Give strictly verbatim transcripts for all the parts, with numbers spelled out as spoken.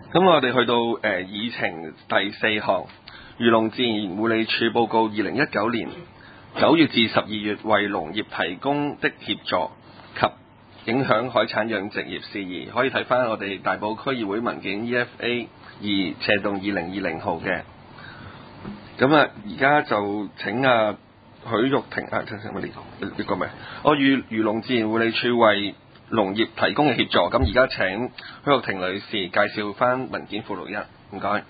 咁我哋去到誒、呃、議程第四項，漁農自然護理署報告二零一九年九月至十二月為農業提供的協助及影響海產養殖業事宜，可以睇翻我哋大埔區議會文件 E F A 二斜洞二零二零號嘅。咁啊，而家就請啊許玉婷啊，聽聽乜呢個呢個咩？我與漁農自然護理署為農業提供嘅協助，咁而家請許玉婷女士介紹翻文件附錄一，唔該。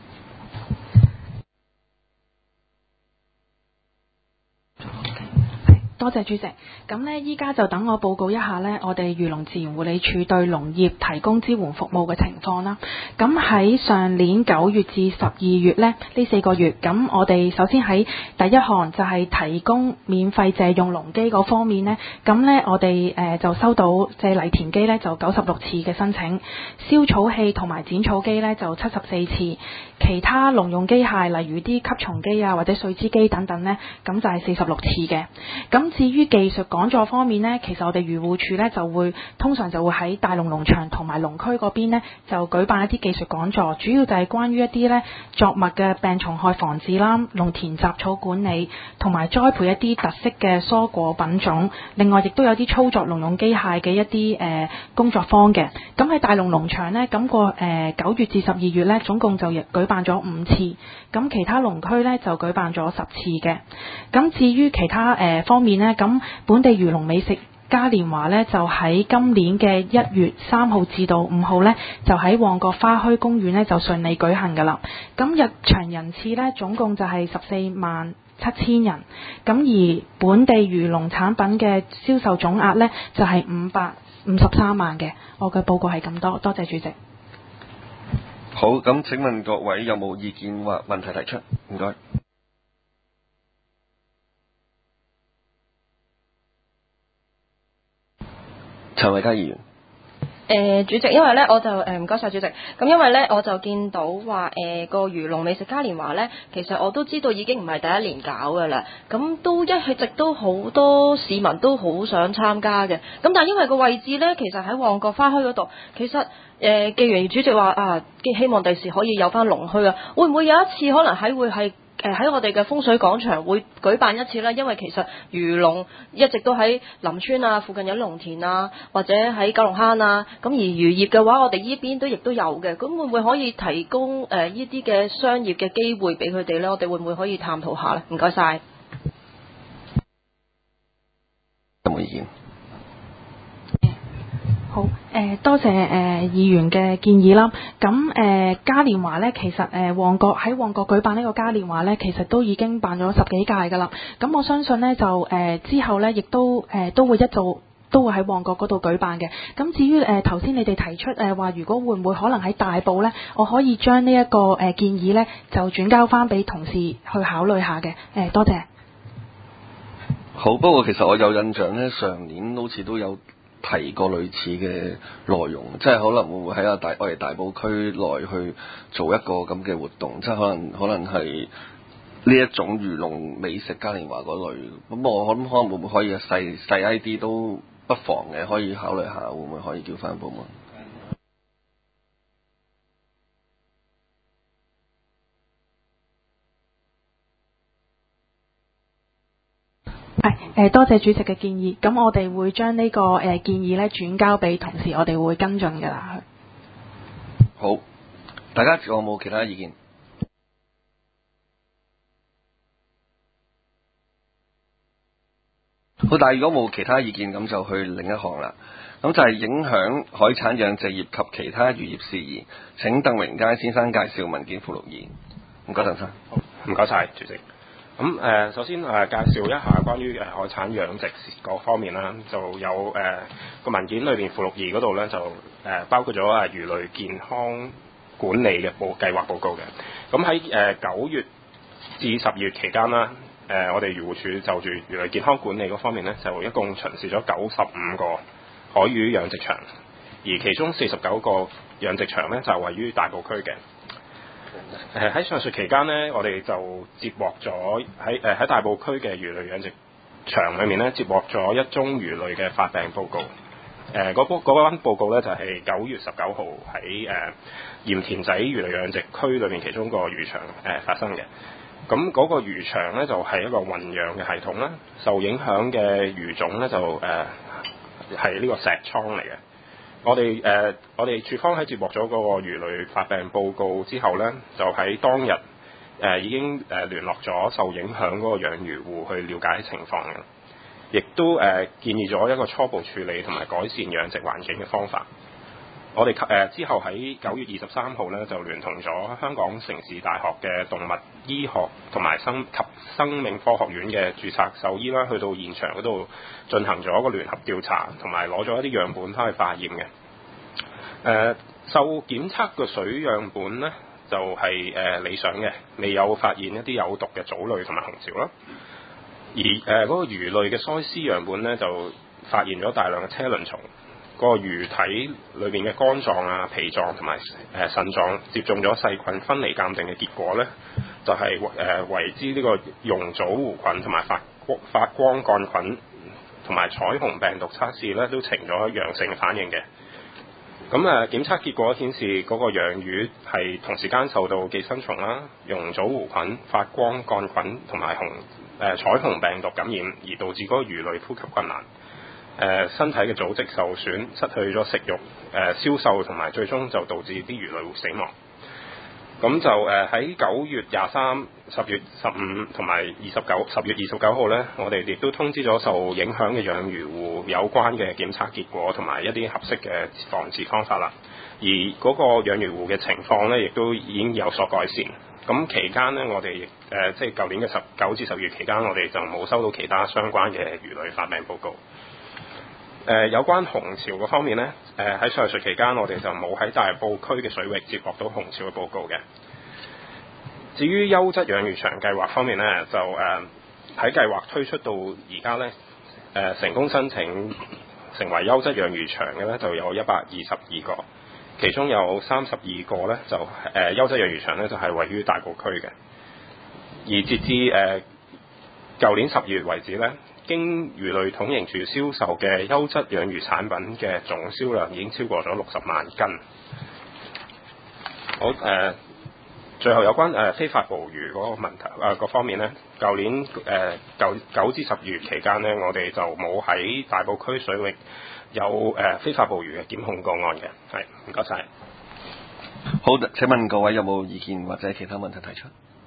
多謝主席。咁呢，依家就等我報告一下呢，我哋漁農自然護理署對農業提供支援服務嘅情況啦。咁喺上年九月至十二月呢，呢四個月，咁我哋首先喺第一項就係提供免費借用農機嗰方面呢，咁呢，我哋誒、呃、就收到借犁田機呢，就九十六次嘅申請，燒草器同埋剪草機呢，就七十四次，其他農用機械例如啲吸蟲機啊或者碎枝機等等呢，咁就係四十六次嘅。咁至於技術講座方面呢，其實我哋漁護署呢就會通常就會喺大龍農場同埋農區嗰邊呢就舉辦一啲技術講座，主要就係關於一啲呢作物嘅病蟲害防治啦、農田雜草管理同埋栽培一啲特色嘅蔬果品種。另外亦都有啲操作農用機械嘅一啲誒、呃、工作坊嘅。咁喺大龍農場呢，咁個誒九月至十二月呢，總共就舉辦咗五次。咁其他農區呢，就舉辦咗十次嘅。咁至於其他誒、呃、方面呢，咁本地漁農美食嘉年華呢，就喺今年嘅一月三號至到五號呢，就喺旺角花墟公園呢，就順利舉行㗎啦。咁入場人次呢，總共就係十四萬七千人。咁而本地漁農產品嘅銷售總額呢，就係五百五十三萬嘅。我嘅報告係咁多，多謝主席。 好，咁請問各位有冇意見或問題提出？唔該。陳慧嘉議員。 誒、呃、主席，因為咧我就誒唔該晒主席。咁因為咧我就見到話誒個漁農美食嘉年華咧，其實我都知道已經唔係第一年搞㗎啦。咁都一直都好多市民都好想參加嘅。咁但係因為個位置咧，其實喺旺角花墟嗰度，其實誒、呃、既然主席話啊，希望第時可以有翻農墟啊，會唔會有一次可能喺會係？誒喺我哋嘅風水廣場會舉辦一次啦，因為其實漁農一直都喺林村啊，附近有農田啊，或者喺九龍坑啊，咁而漁業嘅話，我哋呢邊都亦都有嘅，咁會唔會可以提供誒呢啲嘅商業嘅機會俾佢哋呢？我哋會唔會可以探討下呢？唔該晒。 有冇意見？ 好，誒、呃、多謝誒、呃、議員嘅建議啦。咁誒、呃、嘉年華咧，其實誒、呃、旺角喺旺角舉辦呢個嘉年華咧，其實都已經辦咗十幾屆㗎啦。咁我相信咧就誒、呃、之後咧，亦都誒、呃、都會一早都會喺旺角嗰度舉辦嘅。咁至於誒頭先你哋提出誒話、呃，如果會唔會可能喺大埔咧，我可以將呢一個誒、呃、建議咧就轉交翻俾同事去考慮下嘅。誒、呃、多謝。 好，不過其實我有印象咧，上年好似都有提過類似嘅內容，即係可能會唔會喺啊大我哋大埔區內去做一個咁嘅活動，即係可能可能係呢一種漁農美食嘉年華嗰類。咁我諗可能會唔會可以細細 I D 都不妨嘅，可以考慮下會唔會可以叫翻部門。 係誒，多謝主席嘅建議。咁我哋會將呢、這個誒、呃、建議咧轉交俾同事，我哋會跟進㗎啦。 好，大家有冇其他意見？好，但係如果冇其他意見，咁就去另一項啦。咁就係影響海產養殖業及其他漁業事宜。請鄧榮佳先生介紹文件附錄二。唔該，鄧生。 好，唔該晒，主席。咁誒、呃，首先誒、呃、介紹一下關於誒海產養殖嗰方面啦，就有誒個、呃、文件裏邊附錄二嗰度咧，就誒、呃、包括咗誒魚類健康管理嘅報計劃報告嘅。咁喺誒九月至十月期間啦，誒、呃、我哋漁護署就住魚類健康管理嗰方面咧，就一共巡視咗九十五個海魚養殖場，而其中四十九個養殖場咧就位於大埔區嘅。誒喺上述期間呢，我哋就接獲咗喺誒喺大埔區嘅魚類養殖場裏面咧，接獲咗一宗魚類嘅發病報告。 誒嗰嗰間報告咧就係九月十九號喺誒鹽田仔魚類養殖區裏面其中一個魚場誒、呃、發生嘅。咁嗰個魚場咧就係、是、一個混養嘅系統啦，受影響嘅魚種咧就誒係呢個石倉嚟嘅。我哋誒、呃、我哋處方喺接獲咗嗰個魚類發病報告之後咧，就喺當日誒、呃、已經誒、呃、聯絡咗受影響嗰個養魚戶去了解情況嘅。亦都誒、呃、建議咗一個初步處理同埋改善養殖環境嘅方法。我哋誒、呃、之後喺九月二十三號咧，就聯同咗香港城市大學嘅動物醫學同埋生及生命科學院嘅註冊獸醫啦，去到現場嗰度進行咗一個聯合調查，同埋攞咗一啲樣本翻去化驗嘅。誒、呃、受檢測嘅水樣本咧，就係、是、誒、呃、理想嘅，未有發現一啲有毒嘅藻類同埋紅潮啦。而誒嗰、呃那個魚類嘅腮絲樣本咧，就發現咗大量嘅車輪蟲。個魚體裏邊嘅肝臟啊、脾臟同埋誒腎臟接種咗細菌分離鑑定嘅結果咧，就係、是、誒、呃、為之呢個溶藻弧菌同埋發發光桿菌同埋彩虹病毒測試咧，都呈咗陽性反應嘅。咁誒、呃、檢測結果顯示嗰個養魚係同時間受到寄生蟲啦、溶藻弧菌、發光桿菌同埋紅誒、呃、彩虹病毒感染，而導致嗰個魚類呼吸困難。誒、呃、身體嘅組織受損，失去咗食慾，誒、呃、消瘦同埋最終就導致啲魚類會死亡。咁就誒喺九月廿三、十月十五同埋二十九、十月二十九號咧，我哋亦都通知咗受影響嘅養魚戶有關嘅檢測結果同埋一啲合適嘅防治方法啦。而嗰個養魚戶嘅情況咧，亦都已經有所改善。咁期間咧，我哋亦誒即係舊年嘅十九至十月期間，我哋就冇收到其他相關嘅魚類發病報告。誒、呃、有關紅潮嗰方面咧，誒、呃、喺上述期間，我哋就冇喺大埔區嘅水域接獲到紅潮嘅報告嘅。至於優質養魚場計劃方面咧，就誒喺計劃推出到而家咧，誒、呃、成功申請成為優質養魚場嘅咧，就有一百二十二個，其中有三十二個咧就誒、呃、優質養魚場咧就係、是、位於大埔區嘅。而截至誒舊年十月為止咧，經魚類統營處銷售嘅優質養魚產品嘅總銷量已經超過咗六十萬斤。好誒、呃，最後有關誒、呃、非法捕魚嗰個問題啊，各、呃、方面咧，舊年誒九九至十月期間咧，我哋就冇喺大埔區水域有誒、呃、非法捕魚嘅檢控個案嘅。係，唔該晒。 好，請問各位有冇意見或者其他問題提出？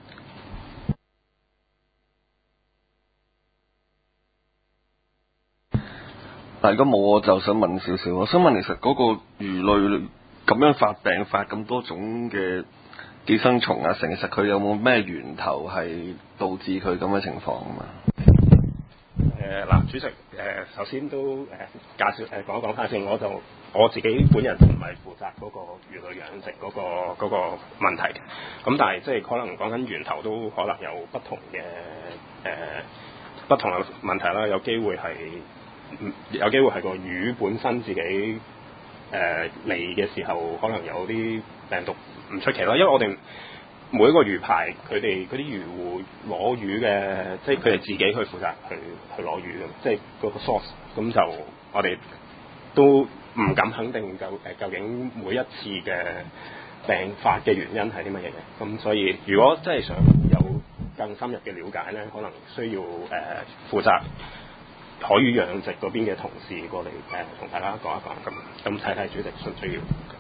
但如果冇，我就想問少少。我想問，其實嗰個魚類咁樣發病發咁多種嘅寄生蟲啊，成實佢有冇咩源頭係導致佢咁嘅情況啊嘛？ 誒嗱、呃，主席誒、呃，首先都誒、呃、介紹誒講一講下先。我就我自己本人唔係負責嗰個魚類養殖嗰、嗰個嗰、嗰個問題嘅。咁但係即係可能講緊源頭都可能有不同嘅誒、呃、不同嘅問題啦。有機會係。有機會係個魚本身自己誒嚟嘅時候，可能有啲病毒唔出奇啦。因為我哋每一個魚排，佢哋嗰啲魚戶攞魚嘅，即係佢哋自己去負責去去攞魚嘅，即係嗰個 source。咁就我哋都唔敢肯定究誒究竟每一次嘅病發嘅原因係啲乜嘢嘅。咁所以如果真係想有更深入嘅了解咧，可能需要誒、呃、負責海魚養殖嗰邊嘅同事過嚟誒，同、呃、大家講一講咁，咁睇睇主席需唔需要？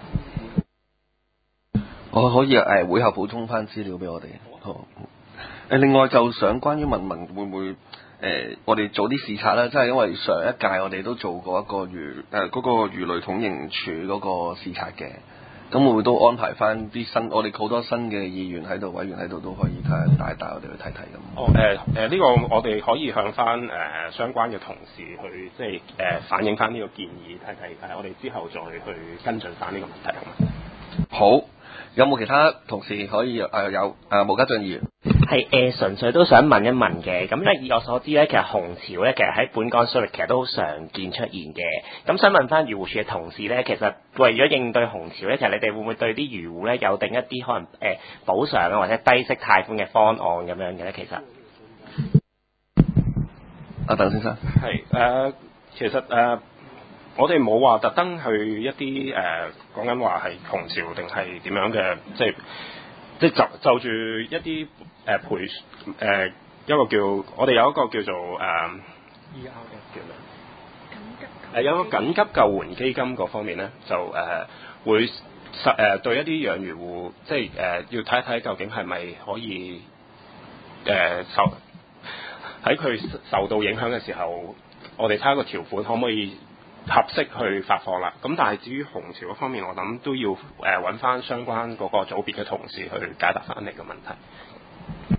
我可以誒、呃、會後補充翻資料俾我哋。好。誒、呃、另外就想關於問問會唔會誒、呃、我哋做啲視察啦，即係因為上一屆我哋都做過一個魚誒嗰、呃那個魚類統營處嗰個視察嘅。咁會唔會都安排翻啲新？我哋好多新嘅議員喺度、委員喺度都可以睇帶帶我哋去睇睇咁。 哦誒誒呢個我哋可以向翻誒、呃、相關嘅同事去即係誒、呃、反映翻呢個建議，睇睇誒我哋之後再去跟進翻呢個問題，好嗎？ 好，有冇其他同事可以誒、呃、有誒毛家俊議員？ 係誒，純粹都想問一問嘅。咁咧，以我所知咧，其實紅潮咧，其實喺本港水域其實都好常見出現嘅。咁想問翻漁護署嘅同事咧，其實為咗應對紅潮咧，其實你哋會唔會對啲漁戶咧有定一啲可能誒、呃、補償啊，或者低息貸款嘅方案咁樣嘅咧？其實， 阿鄧先生， 係誒、呃，其實誒。呃我哋冇話特登去一啲誒講緊話係紅潮定係點樣嘅，即係即係就就住一啲誒、呃、陪誒、呃、一個叫我哋有一個叫做誒 E R F 叫咩？誒、呃、有一個緊急救援基金嗰方面咧，就誒、呃、會實誒、呃、對一啲養魚戶，即係誒、呃、要睇一睇究竟係咪可以誒、呃、受喺佢受到影響嘅時候，我哋睇下個條款可唔可以合適去發放啦。咁但係至於紅潮嗰方面，我諗都要誒揾翻相關嗰個組別嘅同事去解答翻你嘅問題。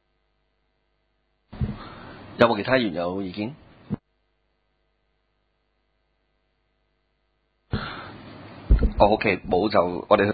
有冇其他議員有意見？哦，OK，冇就我哋。